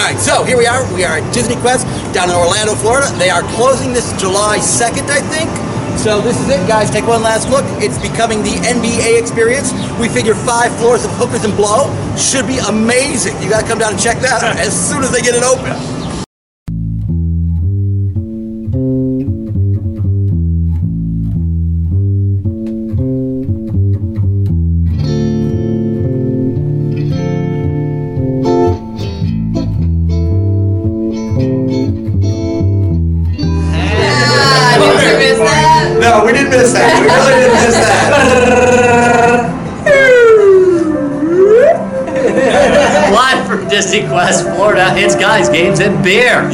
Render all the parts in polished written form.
right, so here we are. We are at Disney Quest down in Orlando, Florida. They are closing this July 2nd, I think. So this is it, guys. Take one last look. It's becoming the NBA experience. We figure 5 floors of hookers and blow should be amazing. You got to come down and check that out as soon as they get it open. No, we didn't miss that. We really didn't miss that. Live from Disney Quest, Florida, it's Guys, Games, and Beer.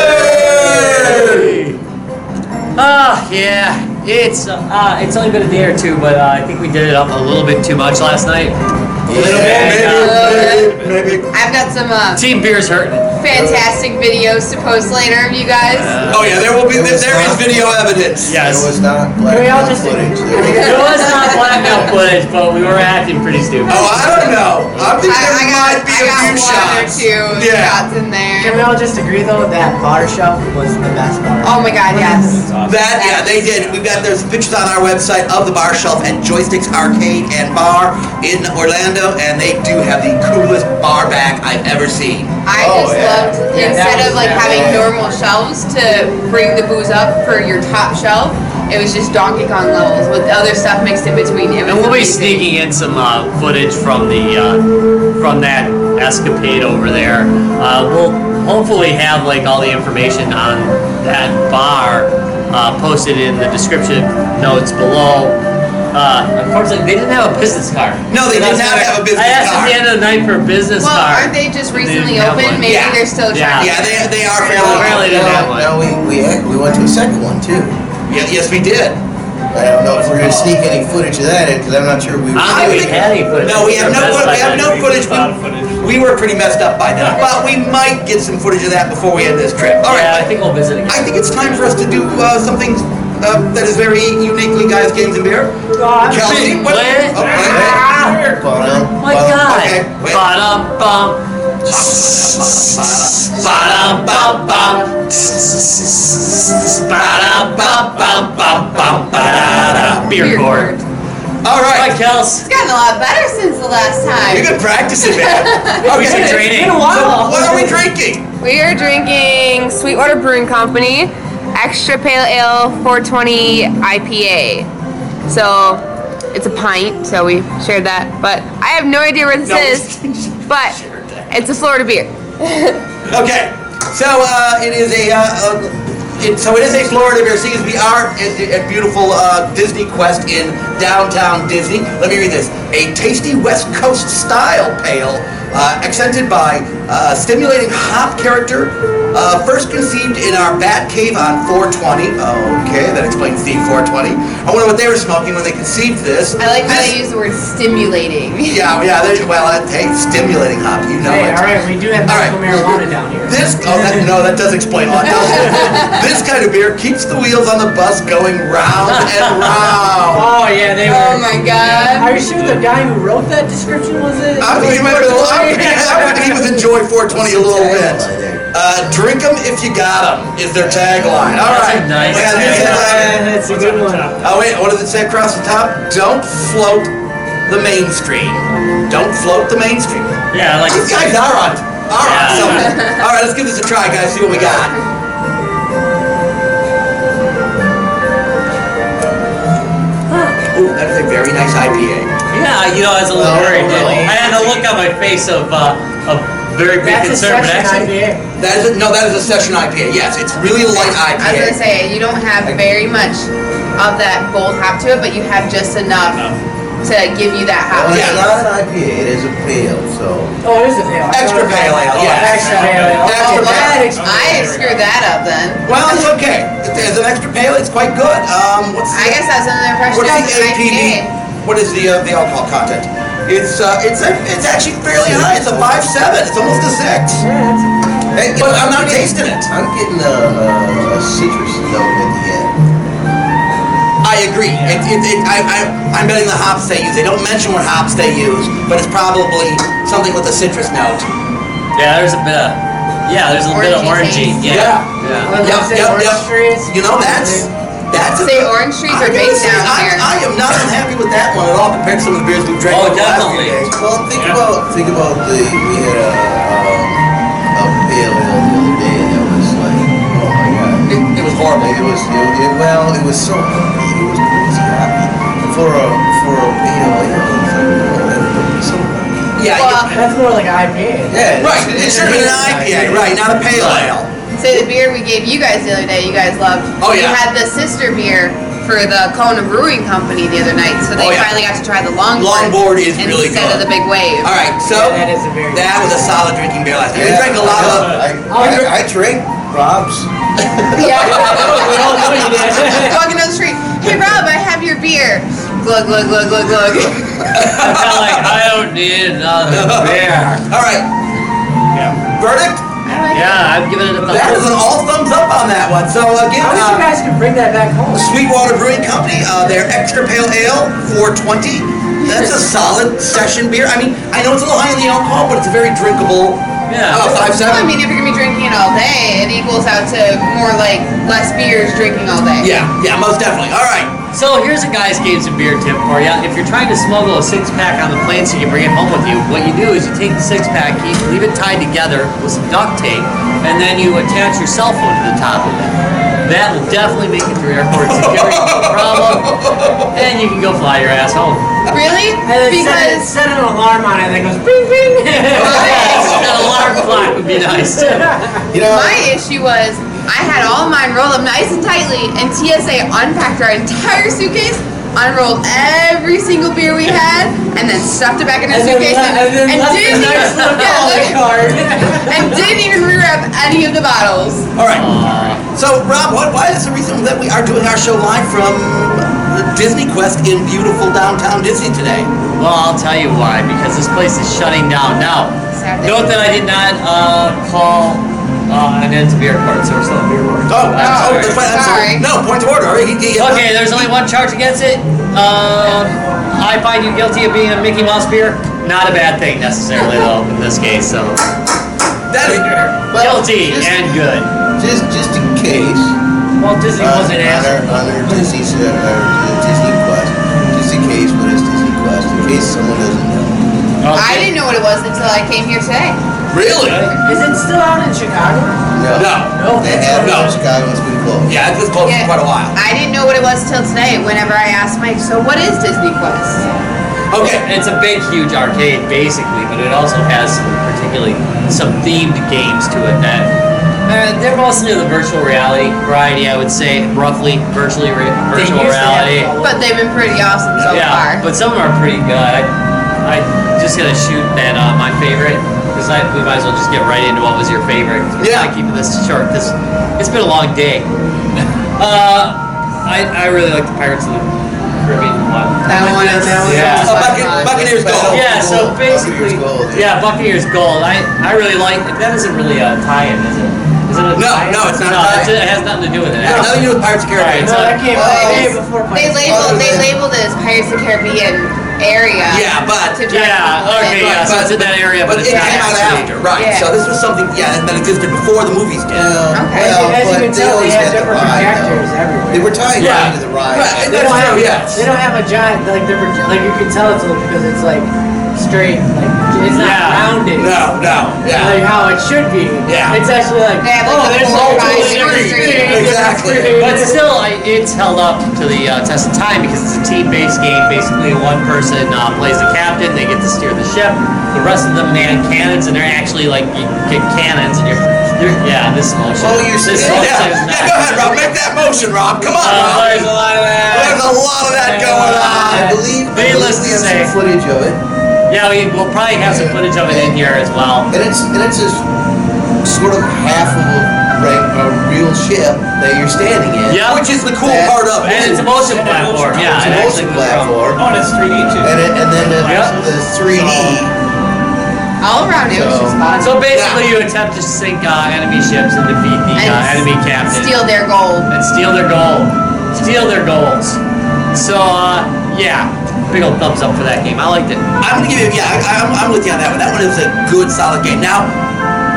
Yay! Yeah, it's only been a day or two, but I think we did it up a little bit too much last night. Maybe. I've got some Team Beer's hurting. fantastic videos to post later of you guys. Oh yeah, there is video evidence. Yes. It was not blackmail footage. It was not blackmail footage, but we were acting pretty stupid. Oh, I don't know. I think there might be a few one shots. or two shots in there. Can we all just agree though that bar shelf was the best bar? Oh my god, yes. They did. There's pictures on our website of the bar shelf at Joysticks Arcade and Bar in Orlando, and they do have the coolest bar back I've ever seen. I just loved, instead of like having normal shelves to bring the booze up for your top shelf, it was just Donkey Kong levels with other stuff mixed in between. And we'll be sneaking in some footage from that escapade over there. We'll hopefully have like all the information on that bar posted in the description notes below. Unfortunately, they didn't have a business card. No, they did not have a business card. I asked at the end of the night for a business Well, card. aren't they just recently didn't have opened? one. Maybe Yeah. they're still trying. Yeah, they are Apparently fairly. didn't have one. No, we went to a second one too. Yeah, yes, we did. I don't know if we're gonna sneak any footage of that in because I'm not sure we. I don't think we had any footage. No, we have no footage. footage. We were pretty messed up by then, but we might get some footage of that before we end this trip. All Yeah, I right, think we'll visit again. I think it's time for us to do something that is very uniquely Guys, Games, and Beer. Kelsey, what? Wait. Oh, wait. My God. Okay, wait. Ba-dum-bum. Ba-dum-bum-bum. Ba-dum-bum-bum-bum-ba-da-da. Beer court. All All right, right. Kels. It's gotten a lot better since the last time. You've been practicing, man. We should training. So what are we drinking? We are drinking Sweetwater Brewing Company Extra Pale Ale 420 IPA. So it's a pint, so we shared that. But I have no idea where this is, but it's a Florida beer. Okay, so it is a Florida beer. Seeing as we are at beautiful Disney Quest in downtown Disney. Let me read this: a tasty West Coast style pale, accented by stimulating hop character. First conceived in our Bat Cave on 420. Okay, that explains the 420. I wonder what they were smoking when they conceived this. I like how they use the word stimulating. Yeah. Hey, stimulating hop. You know Hey, it. all right, we do have All right. medical marijuana down here. That does explain a lot. This kind of beer keeps the wheels on the bus going round and round. Oh yeah, they Oh were. my god. Are you sure the guy who wrote that description was it? I think he was enjoy 420 a little bit. Drink 'em if you got 'em is their tagline. All That's a right. nice Yeah, this is, That's a good one. oh wait, what does it say across the top? Don't float the mainstream. Don't float the mainstream. Yeah, like These guys are on Yeah. something. All right, let's give this a try, guys. See what we got. Ooh, that is a very nice IPA. Yeah, I was a little worried. I had a look on my face of very big That's a concern, but session actually, IPA. That is a session IPA. Yes, it's really a light I was IPA. gonna say, you don't have very much of that bold hop to it, but you have just enough to give you that hop. Well, Yeah. it's not an IPA, it is a pale, so. Oh, it is a pale. Extra pale ale, Oh, yeah. extra pale ale. Extra Oh, pale. that explains I it. screwed that up then. Well, it's okay. As an extra pale, it's quite good. I guess that's another impression What of is an the APD? IPA. What is the alcohol content? It's actually fairly high. It's a 5.7. It's almost a 6. Hey, but I'm not tasting it. I'm getting a citrus note at the end. I agree. I'm betting the hops they use. They don't mention what hops they use, but it's probably something with a citrus note. yeah, there's a bit of Yeah, there's a little bit of Orangey orangey. taste. Yeah. You know, that's Say orange trees are big down here. I am not unhappy with that one at all compared to some of the beers we've drank Oh, over the last few definitely. days. Well, think about we had a pale ale the other day, and it was like, oh my god. It was horrible. It was so hoppy. It was crazy hoppy for a pale ale. It was like, it was so hoppy. Yeah, Well, That's more like an IPA. Yeah, right. It should have been an IPA, right? Not a pale ale. say the beer we gave you guys the other day, you guys loved. Oh, yeah. We had the sister beer for the Kona Brewing Company the other night, so they Oh, yeah. finally got to try the longboard. Longboard is really instead good. of the big wave. All right, so That is a very good that was a solid drinking beer last night. We drank a lot of. I drink Rob's. Yeah. We all know you did. Walking down the street, hey Rob, I have your beer. Glug glug glug glug glug. I'm kind of like, I don't need another beer. All right, verdict. Yeah, I've given it a thumbs That up. was an all thumbs up on that one. So again, I wish you guys could bring that back home. Sweetwater Brewing Company, their extra pale ale, 420. That's a solid session beer. I mean, I know it's a little high in the alcohol, but it's a very drinkable. Yeah. 5.7. I mean, if you're gonna be drinking it all day, it equals out to more like less beers drinking all day. Yeah, most definitely. All right. So here's a guy's games and beer tip for you. If you're trying to smuggle a 6-pack on the plane so you can bring it home with you, what you do is you take the 6-pack, you leave it tied together with some duct tape, and then you attach your cell phone to the top of it. That will definitely make it through airport security, no problem, and you can go fly your ass home. Really? And then Because set an alarm on it that goes bing bing. An alarm clock would be nice too. You know, my issue was I had all of mine rolled up nice and tightly, and TSA unpacked our entire suitcase, unrolled every single beer we had, and then stuffed it back in our suitcase, and then left a didn't nice little calling card. and didn't even rewrap any of the bottles. All right. So, Rob, why is the reason that we are doing our show live from Disney Quest in beautiful downtown Disney today? Well, I'll tell you why, because this place is shutting down. Now, Saturday. note that I did not call an end to beer court, so we're still at beer court. That's right. Sorry. No, point of order. Okay, there's only one charge against it. I find you guilty of being a Mickey Mouse beer. Not a bad thing necessarily, though, in this case. So That is, guilty and good. just in case. Well, Disney wasn't answering. on our Disney Quest, just in case, what is Disney Quest? In case someone doesn't know. I didn't know what it was until I came here today. really? Is it still out in Chicago? No. They have No. no. Chicago, it's been closed. Yeah, it's been closed for quite a while. I didn't know what it was till today. Whenever I asked Mike, so what is Disney Quest? Okay. It's a big, huge arcade, basically, but it also has some themed games to it that they're mostly the virtual reality variety, I would say, roughly virtual reality. But they've been pretty awesome so Yeah, far. but some of them are pretty good. I just gotta shoot that my favorite, because we might as well just get right into what was your favorite. We're Yeah. not keeping this short because it's been a long day. I really like the Pirates of the Caribbean one. That one is Yeah. Buccaneers Gold. Yeah, so Gold, basically, Buccaneers Gold, yeah, Buccaneers Gold. I really like that. Isn't really a tie-in, is it? Is it a No, tie-in? no, it's not a No, tie-in. it has nothing to do with it. Has nothing to do with Pirates of the Caribbean. Alright, No, that came way before They labeled it as Pirates of the Caribbean area. Yeah, but- to drive Yeah, people in. okay, yeah, so it's in that area, but But it's it not came out actually. after, right? Yeah. So this was something, that existed before the movies did. Okay. As you but can they tell, they always have had the different ride, projectors though. everywhere. They were tying Yeah. into the ride. Right, They that's don't true, have, yes. They don't have a giant, like different, like you can tell it's because it's like straight, like it's not Yeah. rounded. No, yeah. Like how it should be. Yeah. It's actually like, They have, like, there's the multiple polarized screens. screens. Exactly. But still, it's held up to the test of time because it's a team-based game. Basically, one person plays the captain; they get to steer the ship. The rest of them man cannons, and they're actually like you get cannons, and this motion. Oh, you're this saying- motion is Yeah, not. go ahead, Rob. Make that motion, Rob. Come on, Rob. There's a lot of that. There's a lot of that going I on. believe Needless we to have say. some footage of it, Yeah, we'll probably have some footage of it in here as well. and it's just sort of half of a real ship that you're standing in. Yeah. Which is the cool That- part of it. And it's a motion platform. Yeah, It's a it motion actually goes platform, Oh, and it's 3D too. and then Yeah. the 3D. All around it was just fun. So basically, you attempt to sink enemy ships and defeat the And enemy captain. Steal their gold. And steal their gold. Steal their goals. So, yeah. Big old thumbs up for that game. I liked it. I'm gonna give you, I'm with you on that one. That one is a good, solid game. Now,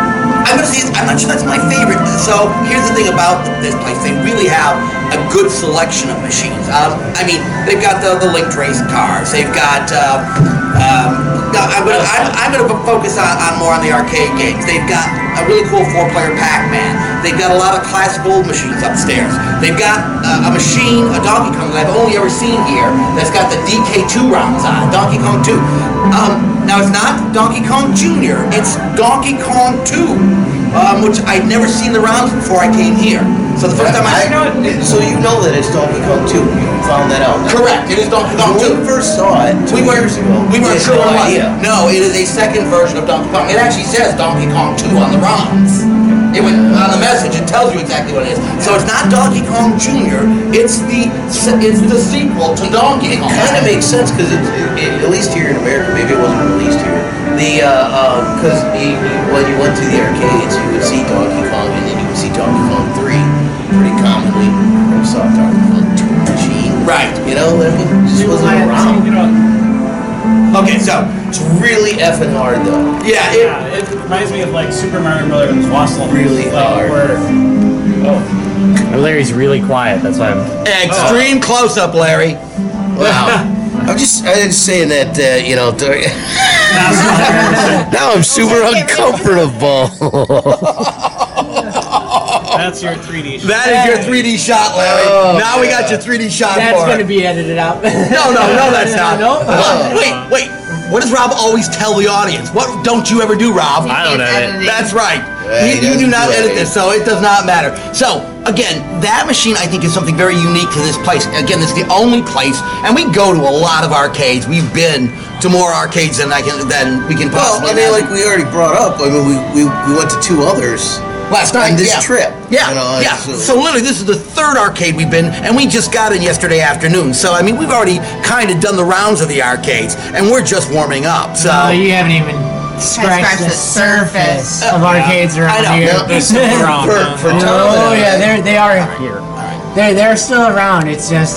I'm gonna say I'm not sure that's my favorite. So here's the thing about this place: they really have a good selection of machines. I mean, they've got the Link Race cars. They've got. Now I'm gonna focus on more on the arcade games. They've got a really cool 4-player Pac-Man. They've got a lot of classic old machines upstairs. They've got a machine, a Donkey Kong that I've only ever seen here that's got the DK2 rounds on it, Donkey Kong 2. Now it's not Donkey Kong Jr., it's Donkey Kong 2, which I'd never seen the rounds before I came here. So the first time So you know that it's Donkey Kong 2. You found that out. Correct, it is Donkey Kong 2. When we first saw it 2 years ago, we weren't sure no what it idea. was. No, it is a second version of Donkey Kong. It actually says Donkey Kong 2 on the ROMs. It went on the message. It tells you exactly what it is. So it's not Donkey Kong Jr. It's the sequel to Donkey Kong. Kind of makes sense because at least here in America, maybe it wasn't released here. Because when you went to the arcades, you would see Donkey Kong and then you would see Donkey Kong 3 pretty commonly. You saw Donkey Kong 2 machine. Right. You know, that just wasn't around. Okay, so It's really effing hard though. yeah, It reminds me of like Super Mario Brothers Wassel. Really hard. Larry's really quiet. That's why I'm. extreme close-up, Larry. Wow. I'm just saying that, now I'm super uncomfortable. That's your 3D shot. That is your 3D shot, Larry. Now we got your 3D shot That's for going to it. be edited out. No, that's not. No? Wait. What does Rob always tell the audience? What don't you ever do, Rob? I don't edit. That's right. Yeah, he You do doesn't not do edit editing. this, so it does not matter. So, again, that machine I think is something very unique to this place. Again, this is the only place, and we go to a lot of arcades. We've been to more arcades than we can Well, possibly I mean, imagine. like we already brought up, I mean, we went to 2 others Last night, on this yeah. trip. Yeah, You know, yeah. so- So literally, this is the 3rd arcade we've been, and we just got in yesterday afternoon. So I mean, we've already kind of done the rounds of the arcades, and we're just warming up. So No, you haven't even scratched the surface of arcades I around know. here. Yeah. They're still around. For Tom Oh and I, yeah, they are here. They're still around. It's just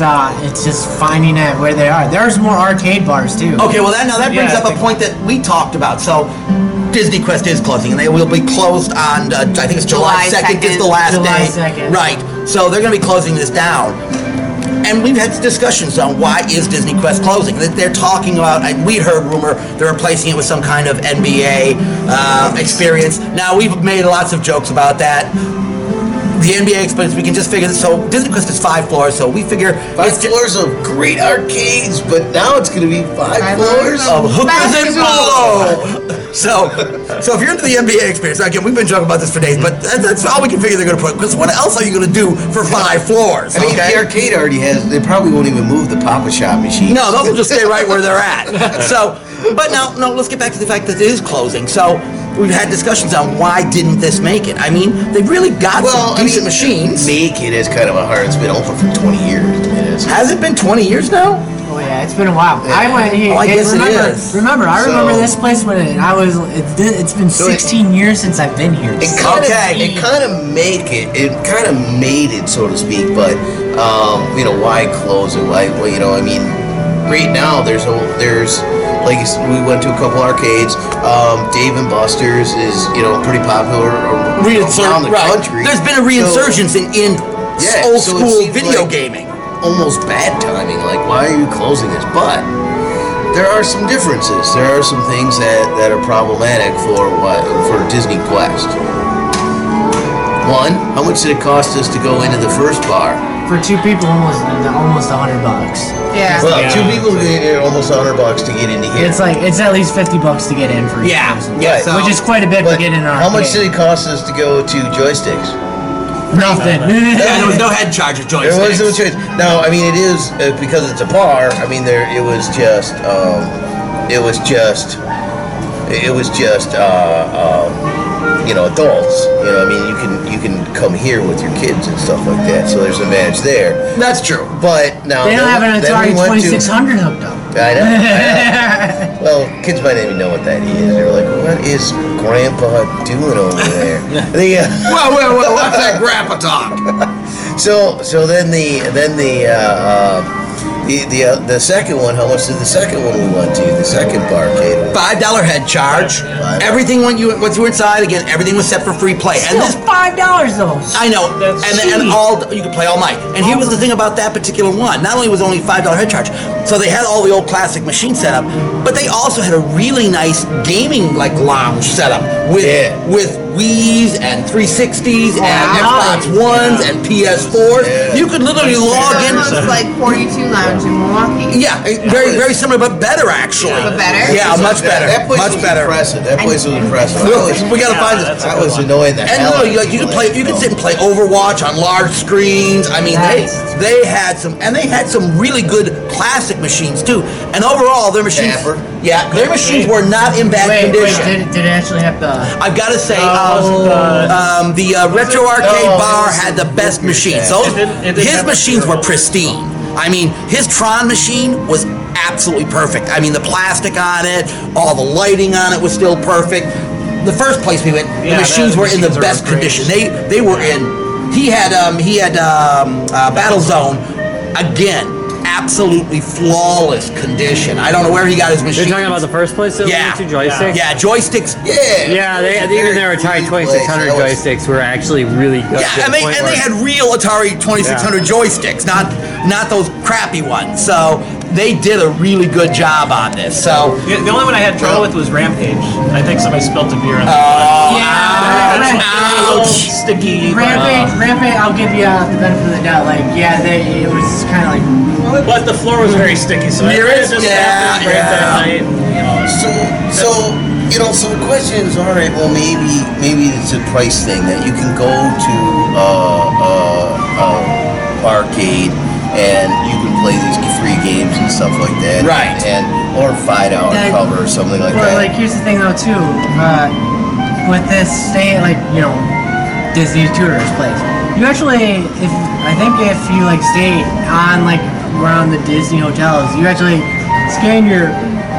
finding out where they are. There's more arcade bars too. okay, well that brings Yeah, up a point that we talked about. So Disney Quest is closing, and they will be closed on I think it's July 2nd is the last July day. 2nd. Right. So they're going to be closing this down. And we've had discussions on why is Disney Quest closing. They're talking about, we'd heard rumor they're replacing it with some kind of NBA experience. Now, we've made lots of jokes about that. The NBA experience, we can just figure this. So Disney Quest is 5 floors, so we figure 5 floors of great arcades, but now it's going to be 5 floors of hookers and blow. So if you're into the NBA experience, again, we've been joking about this for days, but that's all we can figure they're going to put. Because what else are you going to do for 5 floors? I mean, Okay. the arcade already has, they probably won't even move the Papa Shop machine. No, those will just stay right where they're at. So, but no, let's get back to the fact that it is closing. So we've had discussions on why didn't this make it. I mean, they've really got some decent machines. Make it is kind of a hard, it's been open for 20 years. Has it been 20 years now? Oh yeah, it's been a while. I went here. Oh, I guess it remember, is. Remember, I remember So- this place when it's been 16 years since I've been here. It kind Okay. of, it kind of made it, so to speak, but, why close it? Why, I mean, right now there's like we went to a couple arcades. Dave and Buster's is pretty popular around the country. There's been a reinsurgence in Yeah, old so it school seems video like- gaming. Almost bad timing. Like, why are you closing this? But there are some differences. There are some things that are problematic for Disney Quest. One, how much did it cost us to go into the first bar? For 2 people, almost $100. Yeah. Well, 2 people get almost $100 to get into here. It's at least $50 to get in for each Yeah, person. yeah, Right. so- Which is quite a bit But to get in our how much did it cost us to go to joysticks? Nothing. Yeah, there was no head charge of joysticks. There was no choice. Now, I mean, it is because it's a bar. I mean, it was just adults. I mean, you can come here with your kids and stuff like that. So there's an advantage there. That's true. But now They don't have an then Atari we went to- 2600 hooked up. I know. Well, kids might not even know what that is. They're like, "What is Grandpa doing over there?" Well, what's that grandpa talk? So then the The second one, how much did the second one we went to? The second barcade? $5 head charge. Everything once you were inside, again, everything was set for free play. Still And this $5 though. I know, and all you could play all night. And here was the thing about that particular one: not only was it only $5 head charge, so they had all the old classic machines set up, but they also had a really nice gaming lounge set up with Wii's and 360s and Xbox Ones and PS4s. Yeah. You could literally log in. It's like 42 Lounge in Milwaukee. Yeah, very very similar, but better actually. But better? Yeah, much better. That place much was better. impressive. That place was impressive. We gotta find this. I was annoying the And hell out of you could play. You could sit and play Overwatch on large screens. I mean, they had some really good classic machines too. And overall, their machines, their machines were not in bad condition. Did it actually have the? I've got to say, the Retro Arcade Bar had the best machines. His machines were pristine. I mean, his Tron machine was absolutely perfect. I mean, the plastic on it, all the lighting on it was still perfect. The first place we went, the machines were in the best condition. They were in. He had Battlezone again. Absolutely flawless condition. I don't know where he got his machine. You're talking about the first place that we went to, joysticks? Yeah, joysticks. Yeah, even their Atari 2600 joysticks were actually really good. Yeah, and they had real Atari 2600 joysticks, not those crappy ones. So they did a really good job on this. So The only one I had trouble with was Rampage. I think somebody spilt a beer on sticky. Rampage, I'll give you the benefit of the doubt. It was kind of like. But the floor was very sticky, so I just happened to break that night. So the questions are, well, maybe it's a price thing that you can go to arcade and you can play these free games and stuff like that, right? Or $5 cover or something like that. Well, here's the thing though too, with this Disney Tourist place, you actually, I think if you stay on around the Disney hotels, you actually scan your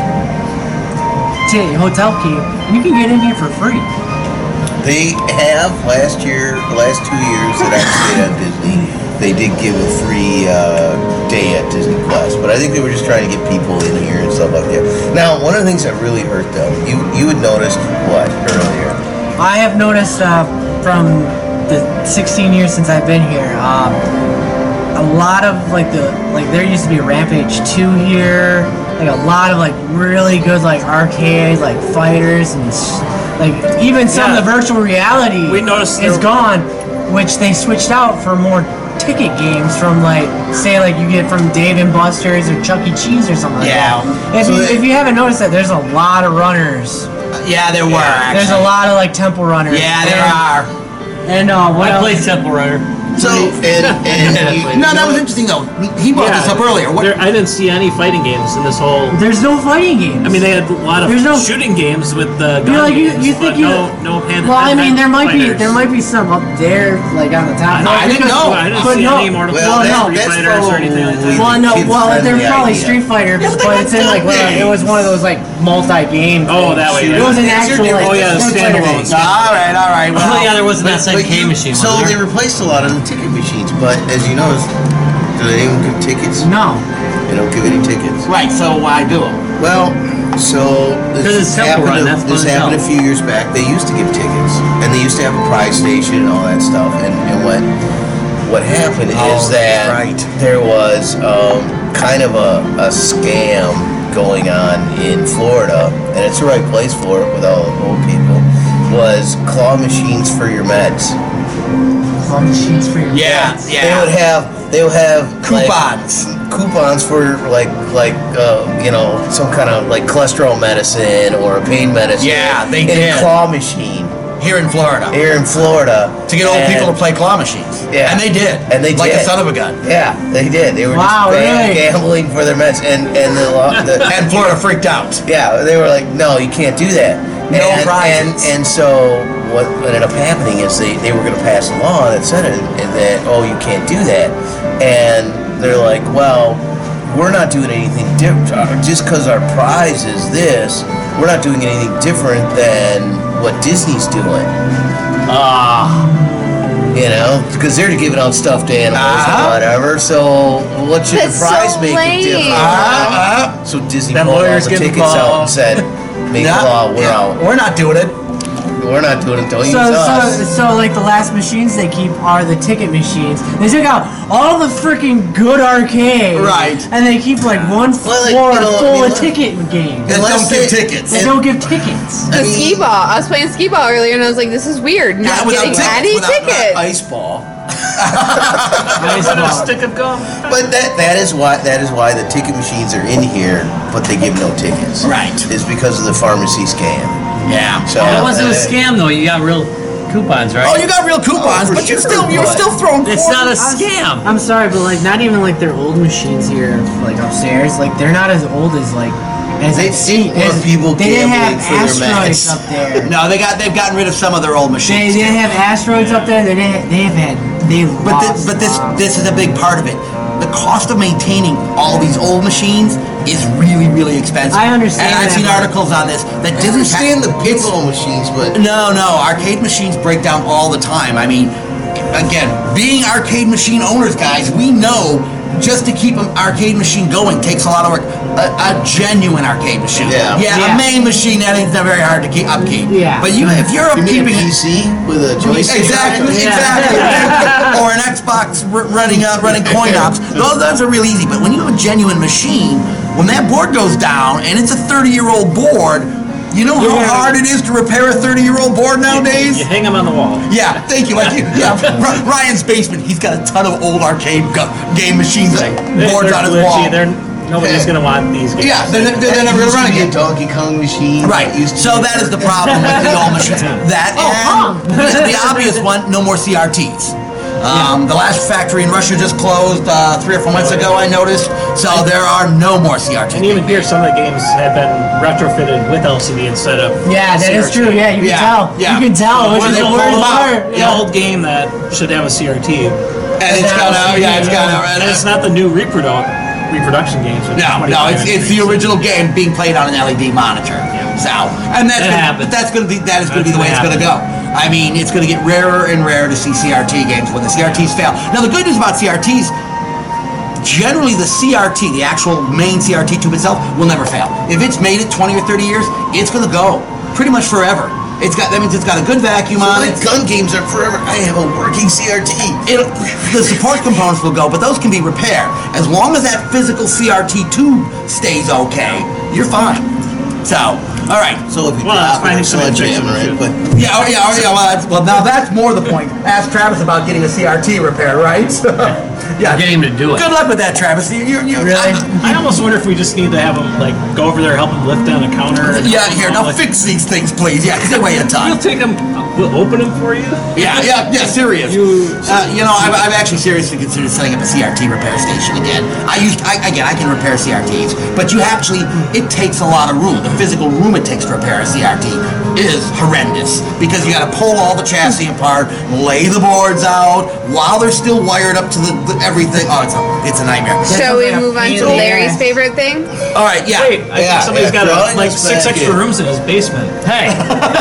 hotel key and you can get in here for free. They have last 2 years that I stayed on Disney, they did give a free day at Disney Quest, but I think they were just trying to get people in here and stuff like that. Now, one of the things that really hurt though, you had noticed what earlier? I have noticed from the 16 years since I've been here, a lot of there used to be a Rampage 2 here, a lot of really good arcade fighters and even some of the virtual reality is gone, which they switched out for more ticket games from you get from Dave and Buster's or Chuck E. Cheese or something like that. If you haven't noticed that, there's a lot of runners. Yeah, there were. Actually. There's a lot of temple runners. Yeah, there are. And I played Temple Runner. So that was interesting though. He brought this up earlier. I didn't see any fighting games in this whole. There's no fighting games. I mean, they had a lot of shooting games with the gun games, but no hand. Well, I mean, there might be some up there, on the top. I didn't know. I didn't see any Mortal Kombat, Street Fighters, or anything like that. There's probably Street Fighter, but it's in it was one of those multi-game. Oh, that way. It wasn't actually. standalone. All right. Well, yeah, there was an SNK machine. So they replaced a lot of the ticket machines, but as you notice, do they even give tickets? No. They don't give any tickets. Right, so why do them? Well, so this happened a few years back. They used to give tickets, and they used to have a prize station and all that stuff. And what happened is that there was kind of a scam going on in Florida, and it's the right place for it with all the old people, was claw machines for your meds. Claw machines for your meds? They would have coupons. Coupons for some kind of cholesterol medicine or a pain medicine. Yeah, they in did. A claw machine. Here in Florida. To get old people to play claw machines. Yeah. And they did. Like a son of a gun. Yeah, they did. They were just gambling for their meds. And and Florida freaked out. Yeah, they were like, no, you can't do that. No prizes. And so what ended up happening is they were going to pass a law that said it, and that, you can't do that. And they're like, well, we're not doing anything different. Just because our prize is this, we're not doing anything different than what Disney's doing. You know, because they're giving out stuffed animals and whatever. So what should That's the prize so make lame. a difference? So Disney Then pulled all lawyers the get tickets involved. out and said, "Make a law, we're out. We're not doing it. We're not doing it. Don't use us." So like the last machines they keep are the ticket machines. They took out all the freaking good arcades, Right. And they keep like one Well, like, floor you know, full I mean, of ticket games. And Unless don't give they- tickets. They don't give tickets. The skee ball. I was playing skee ball earlier, and I was like, "This is weird. Not Yeah, without getting tickets, any without- tickets." Ice ball. Is it a stick of gum? But that is why the ticket machines are in here, but they give no tickets. Right. Is because of the pharmacy scam. Yeah. So That wasn't a scam though. You got real coupons, right? Oh, you got real coupons, for but you're sure, still throwing. It's not a quarters. scam. I'm sorry, but like not even like their old machines here, like upstairs, like they're not as old as like as They've seen more as- people They didn't have gambling for their asteroids meds. up there. No, they've gotten rid of some of their old They machines. didn't have asteroids up there. They lost. But this is a big part of it. The cost of maintaining all these old machines is really, really expensive. I understand And I've that, seen but- articles on this that I Disney understand the pinball machines, but No, arcade machines break down all the time. I mean, again, being arcade machine owners, guys, we know just to keep an arcade machine going takes a lot of work. A genuine arcade machine. Yeah. A main machine, that ain't very hard to keep upkeep. Yeah. But if you're you mean a upkeeping it. PC with a joystick? Exactly. Or an Xbox running coin ops. Those are really easy. But when you have a genuine machine, when that board goes down and it's a 30-year-old board, you know how hard it is to repair a 30-year-old board nowadays? You hang them on the wall. Yeah, thank you. Ryan's basement, he's got a ton of old arcade game machines, boards on his wall. Nobody's gonna want these games. Yeah, they're never going to run Used to be a again. Donkey Kong machine. Right. Used to So be- that is the problem with the old machines. That and the obvious one, no more CRTs. The last factory in Russia just closed 3 or 4 months ago, I noticed. So there are no more CRTs. And even here, some of the games have been retrofitted with LCD instead of Yeah, that is CRT. true. Yeah, you can tell. yeah. You can tell. Which When is they the pull worst them out. part. The old game that should have a CRT. And it's got out, it's got out. And it's not the new reproduction games. with No, 25 it's the original game being played on an LED monitor. So, and That happens. that is going to be the way it's going to go. I mean, it's going to get rarer and rarer to see CRT games when the CRTs fail. Now, the good news about CRTs, generally the CRT, the actual main CRT tube itself, will never fail. If it's made it 20 or 30 years, it's going to go pretty much forever. That means it's got a good vacuum on My it. gun games are forever. I have a working CRT. The support components will go, but those can be repaired. As long as that physical CRT tube stays okay, you're fine. So, all right. So if you Well, drop finding it, some it's injection jamming, right? too. But Well, now that's more the point. Ask Travis about getting a CRT repaired, right? Yeah. Get him to do it. Good luck with that, Travis. I almost wonder if we just need to have them like go over there, help them lift down a counter. And Yeah, here, now like, fix these things, please. Yeah, 'cause they weigh a ton. We'll take them. We'll open them for you. Yeah, serious. I've actually seriously considered setting up a CRT repair station again. I can repair CRTs, but it takes a lot of room. The physical room it takes to repair a CRT is horrendous because you got to pull all the chassis apart, lay the boards out while they're still wired up to the everything. Oh, it's a nightmare. Shall we move on to Larry's favorite thing? All right, yeah. Wait, I think somebody's got drawing like is 6 back extra in. rooms in his basement. Hey,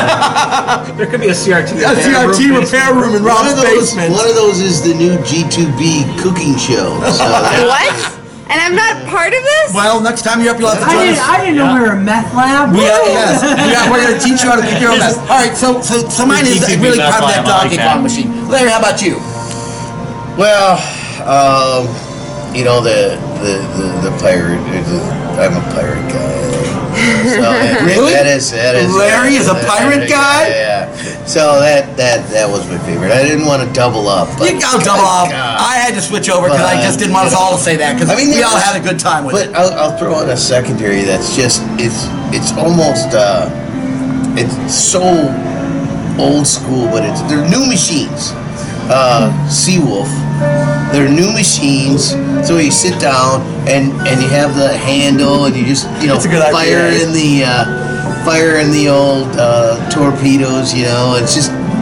There could be a CRT. A CRT repair room in Rob's basement. One of those is the new G2B cooking show. So What? And I'm not part of this? Well, next time you're up, you'll have to join us. I didn't know we were a meth lab. We're going to teach you how to cook your own mess. All right, so mine is GTB really meth part of that lab, I Donkey like Kong that. machine. Larry, how about you? well, the pirate. I'm a pirate guy. So Really? that is Larry is a pirate guy? Yeah. So that was my favorite. I didn't want to double up. But You got double off. God. I had to switch over because I just didn't want us all to say that because we all had a good time with But it. I'll throw in a secondary that's just it's almost it's so old school, but they're new machines. Seawolf. They're new machines, so you sit down and you have the handle and you just That's a good idea. fire in the old torpedoes. It's just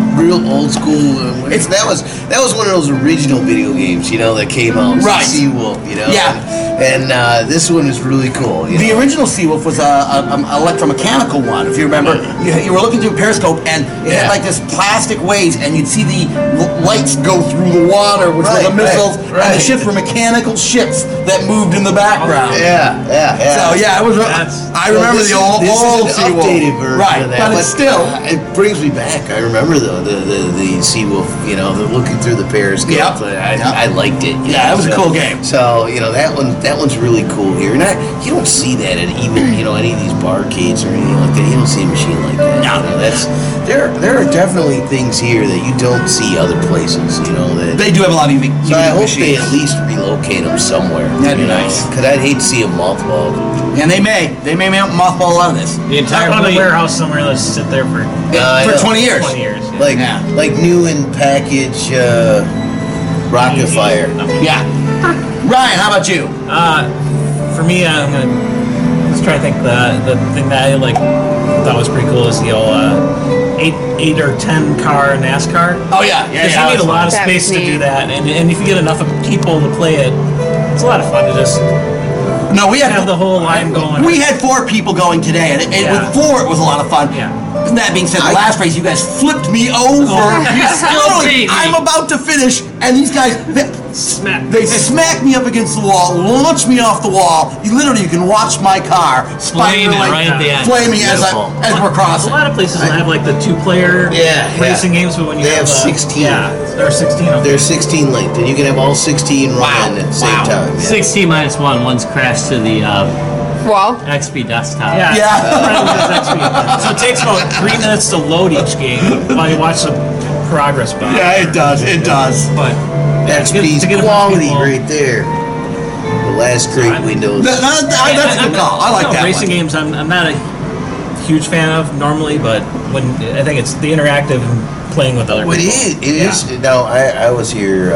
real old school. That was one of those original video games, that came out. Right. Seawolf, Yeah. And this one is really cool. The original Seawolf was an electromechanical one. If you remember, you were looking through a periscope, and it had like this plastic waves, and you'd see the lights go through the water, which were the missiles, and the ships were mechanical ships that moved in the background. Yeah. So it was. I remember the old Seawolf. updated version right, of that, but it's still. It brings me back. I remember the Seawolf. The looking through the periscope. Yep. I liked it. Yeah, it was a cool game. So that one's really cool here, and you don't see that at even any of these barcades or anything like that. You don't see a machine like that. No. There are definitely things here that you don't see other places. That They do have a lot of unique so I hope machines. they at least relocate them somewhere. That'd be nice. Because I'd hate to see them mothballed. And they may mothball a lot of this. The entire warehouse somewhere. Let's sit there for For 20 years. 20 years. Yeah. Like new and package Rocket Fire. Yeah. Ryan, how about you? For me, I'm gonna let's try to think. The thing that I thought was pretty cool is the old 8 or 10 car NASCAR. Oh yeah. Because you need a lot of That space was to do neat. that, and if you get enough people to play it, it's a lot of fun to just No, we had have the whole line going. We had 4 people going today, and with 4 it was a lot of fun. Yeah. That being said, the last race you guys flipped me over. Literally, I'm about to finish, and these guys they smacked me up against the wall, launched me off the wall. You can watch my car Flaming right at the end. flaming as we're A crossing. lot of places have the 2-player racing games, but when you They have have 16. there are 16 of them. There's 16 linked, and you can have all 16 running at the same time. Yeah. 16 minus 1. One's crashed to the Wall. XP desktop. Yeah. So it takes about 3 minutes to load each game while you watch the progress bar. Yeah, it does. It does. But That's to get enough quality people- right there. The last great Windows. That's a good call. I like that racing one. games. I'm not a huge fan of normally, but when I think it's the interactive and playing with other Well, people. it is. Now, I was here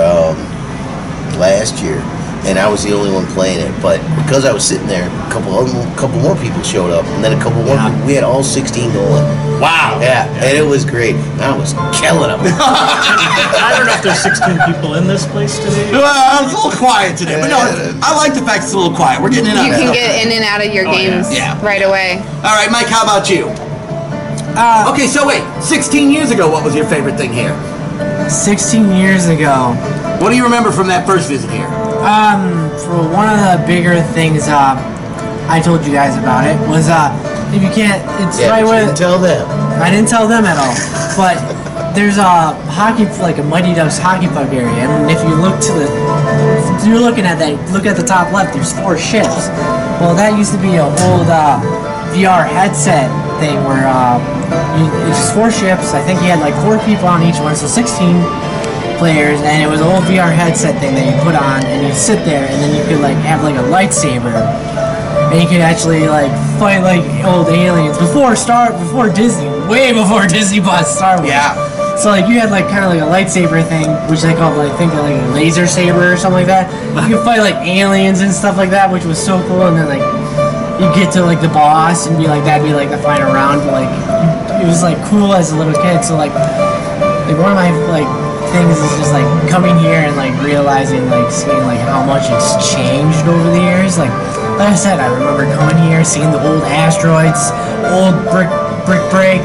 last year, and I was the only one playing it. But because I was sitting there, a couple more people showed up, and then a couple more people. We had all 16 going. Wow. Yeah, and it was great. I was killing them. I don't know if there's 16 people in this place today. Well, it's a little quiet today, but no, I like the fact it's a little quiet. We're getting in. You can get in and out of your games Yeah. right away. All right, Mike. How about you? Okay, so wait. 16 years ago, what was your favorite thing here? 16 years ago, What do you remember from that first visit here? for one of the bigger things I told you guys about it was if you can't, it's Yeah, right but you where didn't tell them. I didn't tell them at all, but there's a hockey, like a Mighty Ducks hockey puck area, and if you look if you're looking at that, look at the top left, there's 4 ships. Well, that used to be an old VR headset thing where it's just 4 ships. I think you had like 4 people on each one, so 16 players, and it was an old VR headset thing that you put on, and you sit there, and then you could like have like a lightsaber, and you could actually like fight like old aliens before Disney, way before Disney bought Star Wars. Yeah. So like you had like kind of like a lightsaber thing, which they called like think of like a laser saber or something like that. You could fight like aliens and stuff like that, which was so cool. And then like you get to like the boss and be like that'd be like the final round, but like it was like cool as a little kid. So like one of my like things is just like coming here and like realizing like seeing like how much it's changed over the years. Like I said, I remember coming here, seeing the old asteroids, old brick break,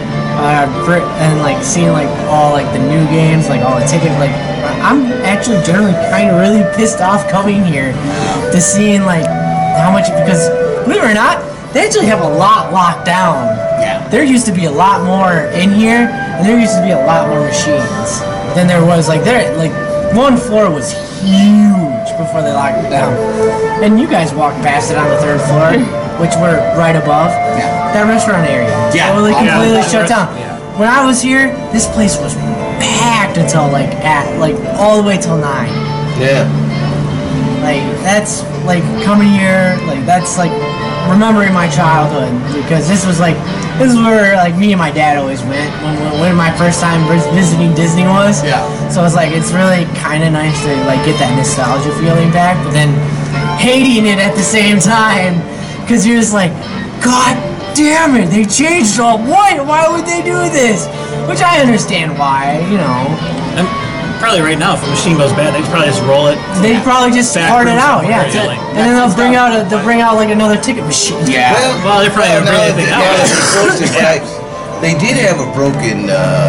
and like seeing like all like the new games, like all the ticket. Like I'm actually generally kind of really pissed off coming here to seeing like how much, because believe it or not, they actually have a lot locked down. Yeah. There used to be a lot more in here, and there used to be a lot more machines than there was. Like one floor was huge before they locked it down, and you guys walked past it on the 3rd floor, which we're right above. Yeah. That restaurant area. Yeah. Totally completely Yeah. shut down. Yeah. When I was here, this place was packed until like all the way till 9. Yeah. Like that's like coming here, like that's like remembering my childhood, because this is where like me and my dad always went when my first time visiting Disney was. Yeah. So it's really kind of nice to like get that nostalgia feeling back, but then hating it at the same time, because you're just like, God damn it, they changed all white. Why would they do this? Which I understand why, you know. And probably right now, if a machine goes bad, they probably just roll it. They probably just part it out, yeah. Like, and then they'll bring out like another ticket machine. Yeah. well, they're probably gonna bring anything out. They did have a broken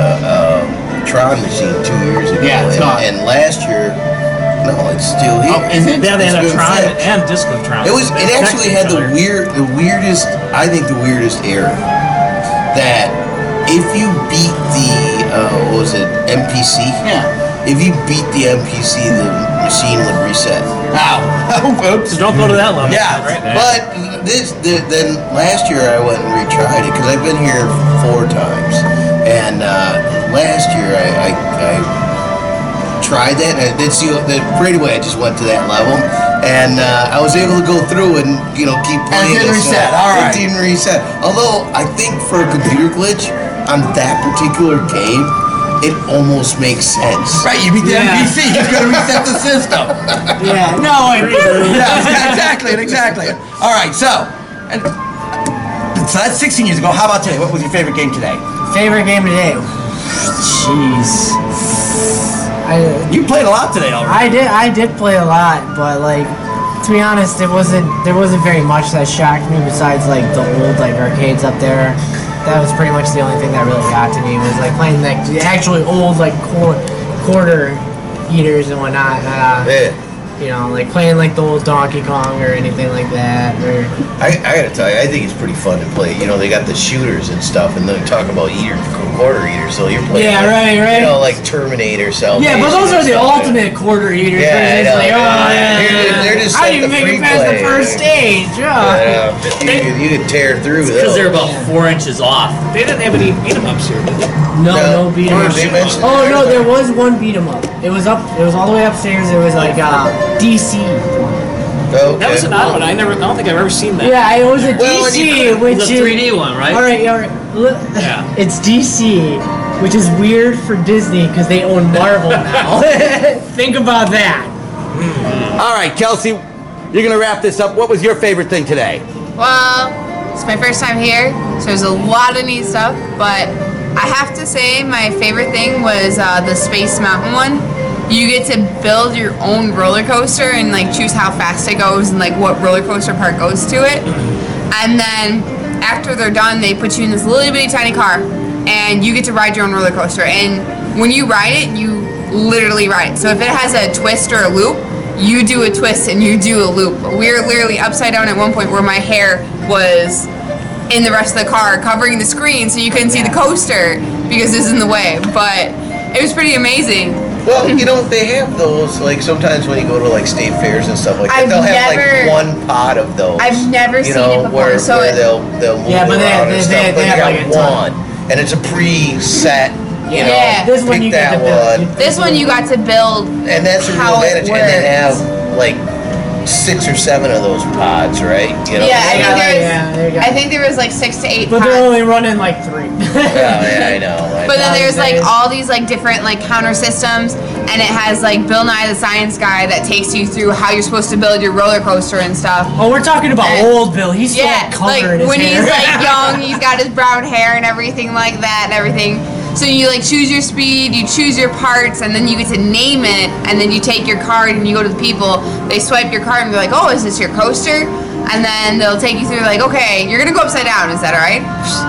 Tron machine 2 years ago. Yeah, it's gone. And last year, no, it's still here. Oh, is it? Yeah, they had a It's been Tron fixed. and Disco Tron. It actually had the weirdest, I think the weirdest error. That if you beat the, what was it, MPC? Yeah. If you beat the MPC, the machine would reset. Ow. Oops. So don't go to that level. Yeah, right? But then last year I went and retried it because I've been here 4 times, and last year I tried that, and I did see that right away. I just went to that level, and I was able to go through and keep playing. And it didn't reset. All right. It didn't reset. Although I think for a computer glitch on that particular game, it almost makes sense. Right, you beat the NPC, he's gonna reset the system. Yeah, no, I Yeah, exactly. All right, so that's 16 years ago. How about today? What was your favorite game today? Favorite game today? Jeez. You played a lot today already. I did play a lot, but like, to be honest, there wasn't very much that shocked me besides like the old like arcades up there. That was pretty much the only thing that really got to me, was like playing like the actually old like quarter eaters and whatnot. Yeah. You know, like playing like the old Donkey Kong or anything like that. Or I gotta tell you, I think it's pretty fun to play. You know, they got the shooters and stuff, and they're talking about quarter eaters, so you're playing. Yeah, like, right. You know, like Terminator, Salvation. yeah, but those are the and stuff. ultimate quarter eaters. Yeah, where I it's know. like, They're just how like do you the make free it past the play. first stage? You could tear through Because those. they're about 4 inches off. They didn't have any beat 'em ups here, did they? No beat 'em up. They mentioned Oh it. no, there was one beat 'em up. It was all the way upstairs. It was like DC. Okay. That was an odd one. I don't think I've ever seen that. Yeah, it was a Well, DC, which It's a is 3D one, right? All right. Look, Yeah. it's DC, which is weird for Disney because they own Marvel now. Think about that. All right, Kelsey, you're gonna wrap this up. What was your favorite thing today? Well, it's my first time here, so there's a lot of neat stuff, but I have to say my favorite thing was the Space Mountain one. You get to build your own roller coaster and like choose how fast it goes and like what roller coaster part goes to it. And then after they're done, they put you in this little bitty tiny car and you get to ride your own roller coaster. And when you ride it, you literally ride it. So if it has a twist or a loop, you do a twist and you do a loop. We were literally upside down at one point where my hair was in the rest of the car covering the screen so you couldn't see the coaster because it's in the way. But it was pretty amazing. Well, you know, they have those, like, sometimes when you go to, like, state fairs and stuff like that, I've they'll have, never- like, one pod of those. I've never you seen know, it before, where, so where it- they'll move Yeah, but around they and stuff, but have, you like, a got one, and it's a preset, you know, Yeah. This one pick you get that to build. one, This one you got to build. and that's a real how it advantage, and they works. have, like, 6 or 7 of those pods, right? You know? Yeah, I Yeah, there you think go. I think there was like 6 to 8 But pods. they're only running like 3. Yeah, I know. But then there's like Nowadays. all these like different like counter systems, and it has like Bill Nye the Science Guy that takes you through how you're supposed to build your roller coaster and stuff. Oh, we're talking about old Bill. He's still Yeah, covered like in his when hair. he's like young, he's got his brown hair and everything like that and everything. So you like choose your speed, you choose your parts, and then you get to name it, and then you take your card and you go to the people. They swipe your card and be like, "Oh, is this your coaster?" And then they'll take you through like, "Okay, you're gonna go upside down. Is that all right?"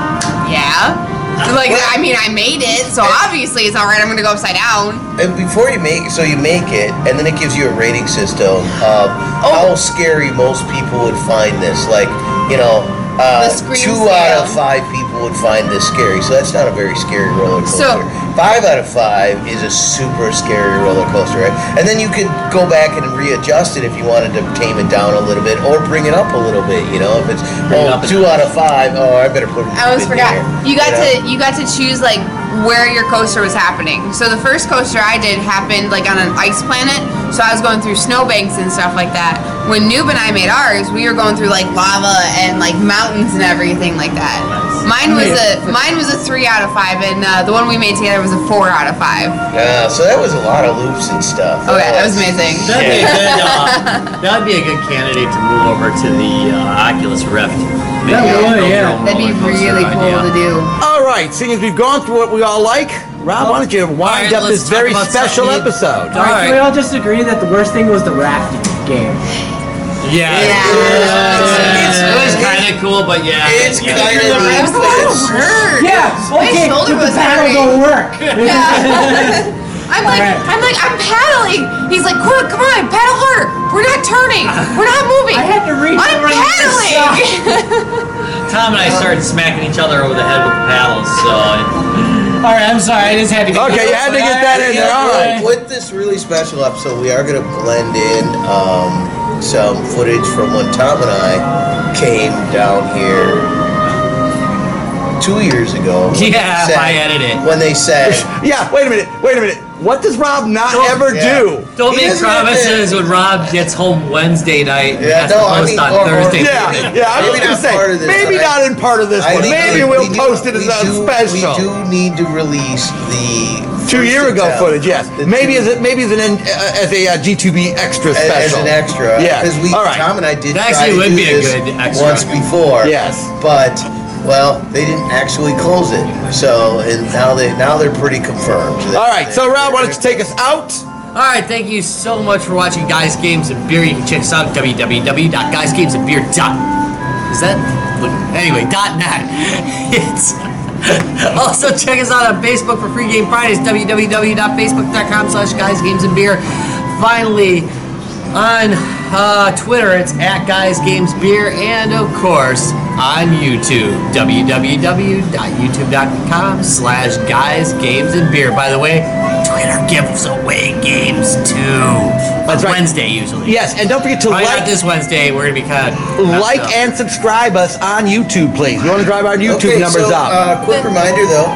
Yeah. Like, I mean, I made it, so obviously it's all right. I'm gonna go upside down. And before you make it, and then it gives you a rating system of how scary most people would find this. Like, you know, The scream 2 out of scale. 5 people would find this scary. So that's not a very scary roller coaster. So- 5 out of 5 is a super scary roller coaster, right? And then you could go back and readjust it if you wanted to tame it down a little bit or bring it up a little bit. You know, if it's Bring it up a 2 out of 5, I better put it. I almost in forgot. there, You got know? you got to choose like where your coaster was happening. So the first coaster I did happened like on an ice planet. So I was going through snowbanks and stuff like that. When Noob and I made ours, we were going through like lava and like mountains and everything like that. Mine was a 3 out of 5, and the one we made together was a 4 out of 5. Yeah, so that was a lot of loops and stuff. Oh yeah, that was amazing. That'd be a good candidate to move over to the Oculus Rift. That would, yeah. That'd be really cool to do. All right, seeing as we've gone through what we all like, Rob, why don't you wind up let's this talk very about special something- episode? All right, can we all just agree that the worst thing was the rafting game? Yeah. It was kind of cool, but yeah. It's yeah. kind of I was a little hurt. Yeah, My okay, shoulder but the was paddle hurting. don't work. I'm paddling. He's like, quick, come on, paddle harder. We're not turning. We're not moving. I had to reach I'm over and paddling. Tom and I started smacking each other over the head with the paddles, so. All right, I'm sorry, I just had to get Okay, you had to get that in there. All right. With this really special episode, we are going to blend in some footage from when Tom and I came down here 2 years ago. Yeah, I edited it. When they said, Yeah, wait a minute. What does Rob not ever do? Don't He make doesn't promises have when Rob gets home Wednesday night. and Yeah, has no, to I post mean, on or- Thursday. Yeah, I was Maybe going to not say, part of this, maybe but not in part of this I one. think Maybe we we'll do- post it as we a do- special. We do need to release the 2 year ago attempt. footage, yes. The Maybe two- as a G2B extra as special. an extra. Yeah. Because All right. Tom and I did That try actually to would do be a this good extra. once before. Yes. But well, they didn't actually close it. So and now they're pretty confirmed. All right, so Rob, why don't you take us out? All right, thank you so much for watching Guys Games and Beer. You can check us out at .net. It's also check us out on Facebook for Free Game Fridays. www.facebook.com/guysgamesandbeer. Finally, on Twitter, it's @guysgamesbeer, and of course on YouTube, www.youtube.com/guysgamesandbeer. By the way, Twitter gives away games too. That's right. Wednesday usually. Yes, and don't forget to Probably not like, this Wednesday. We're gonna be kind of and subscribe us on YouTube, please. We want to drive our YouTube numbers up. Quick reminder, though.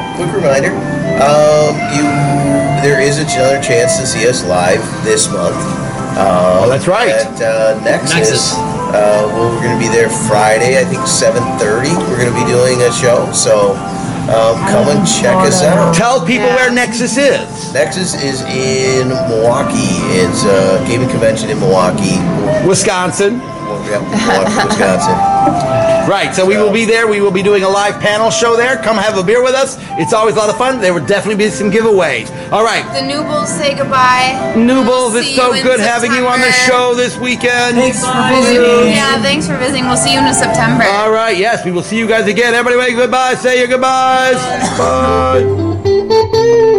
There is another chance to see us live this month. That's right. At Nexus. We're going to be there Friday, I think 7:30. We're going to be doing a show, so come and check us out. Tell people where Nexus is. Nexus is in Milwaukee. It's a gaming convention in Milwaukee, Wisconsin. Milwaukee, Wisconsin. Right, so we will be there. We will be doing a live panel show there. Come have a beer with us. It's always a lot of fun. There will definitely be some giveaways. All right. The Noobles say goodbye. Noobles, We'll it's see so you in good having you on the September. show this weekend. Thanks for visiting. Yeah, thanks for visiting. We'll see you in September. All right, yes, we will see you guys again. Everybody, goodbye. Say your goodbyes. Bye.